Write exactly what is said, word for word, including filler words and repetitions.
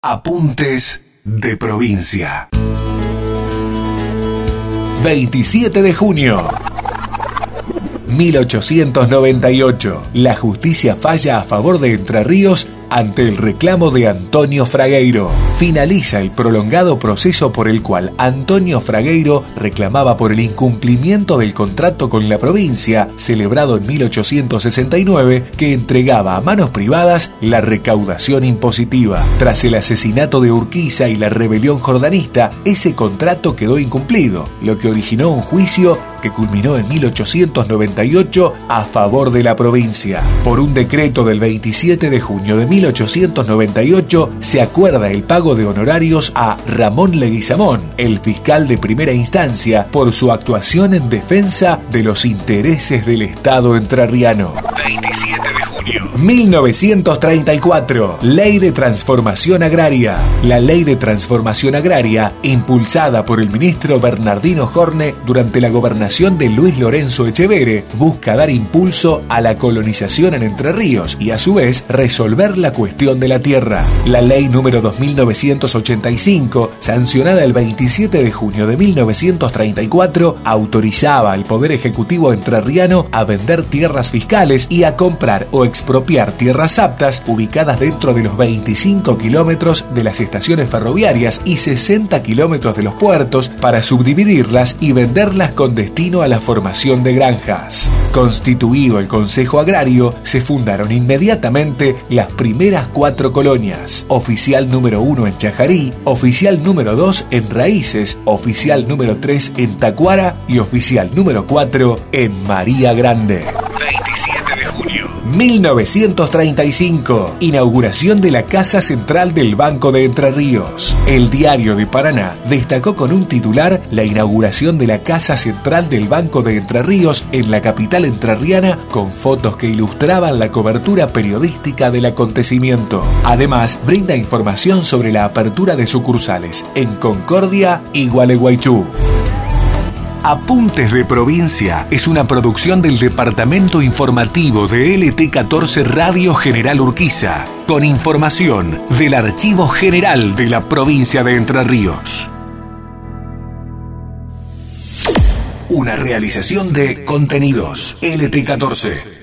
Apuntes de provincia. veintisiete de junio. mil ochocientos noventa y ocho. La justicia falla a favor de Entre Ríos ante el reclamo de Antonio Fragueiro. Finaliza el prolongado proceso por el cual Antonio Fragueiro reclamaba por el incumplimiento del contrato con la provincia, celebrado en mil ochocientos sesenta y nueve, que entregaba a manos privadas la recaudación impositiva. Tras el asesinato de Urquiza y la rebelión jordanista, ese contrato quedó incumplido, lo que originó un juicio que culminó en mil ochocientos noventa y ocho a favor de la provincia. Por un decreto del veintisiete de junio de mil ochocientos noventa y ocho se acuerda el pago de honorarios a Ramón Leguizamón, el fiscal de primera instancia, por su actuación en defensa de los intereses del Estado entrerriano. veintisiete de junio. mil novecientos treinta y cuatro. Ley de Transformación Agraria. La Ley de Transformación Agraria, impulsada por el ministro Bernardino Horne durante la gobernación de Luis Lorenzo Echeverre, busca dar impulso a la colonización en Entre Ríos y a su vez resolver la cuestión de la tierra. La ley número dos mil novecientos ochenta y cinco, sancionada el veintisiete de junio de mil novecientos treinta y cuatro, autorizaba al Poder Ejecutivo entrerriano a vender tierras fiscales y a comprar o expropiar tierras aptas ubicadas dentro de los veinticinco kilómetros de las estaciones ferroviarias y sesenta kilómetros de los puertos para subdividirlas y venderlas con destino a la formación de granjas. Constituido el Consejo Agrario, se fundaron inmediatamente las primeras cuatro colonias: oficial número uno en Chajarí, oficial número dos en Raíces, oficial número tres en Tacuara y oficial número cuatro en María Grande. veintisiete de junio. mil novecientos treinta y cinco. Inauguración de la Casa Central del Banco de Entre Ríos. El Diario de Paraná destacó con un titular la inauguración de la Casa Central del Banco de Entre Ríos en la capital entrerriana, con fotos que ilustraban la cobertura periodística del acontecimiento. Además, brinda información sobre la apertura de sucursales en Concordia y Gualeguaychú. Apuntes de Provincia es una producción del Departamento Informativo de L T catorce Radio General Urquiza, con información del Archivo General de la Provincia de Entre Ríos. Una realización de Contenidos L T catorce.